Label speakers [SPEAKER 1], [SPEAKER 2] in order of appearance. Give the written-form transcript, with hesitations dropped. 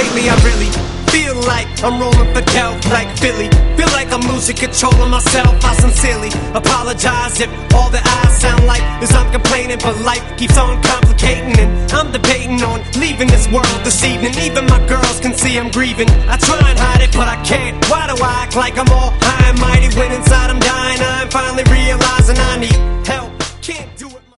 [SPEAKER 1] lately I really feel like I'm rolling for Del like Philly. Feel like I'm losing control of myself. I sincerely apologize if all that I sound like is I'm complaining, but life keeps on complicating, and I'm debating on leaving this world this evening. Even my girls can see I'm grieving. I try and hide it, but I can't. Why do I act like I'm all high and mighty when inside I'm dying?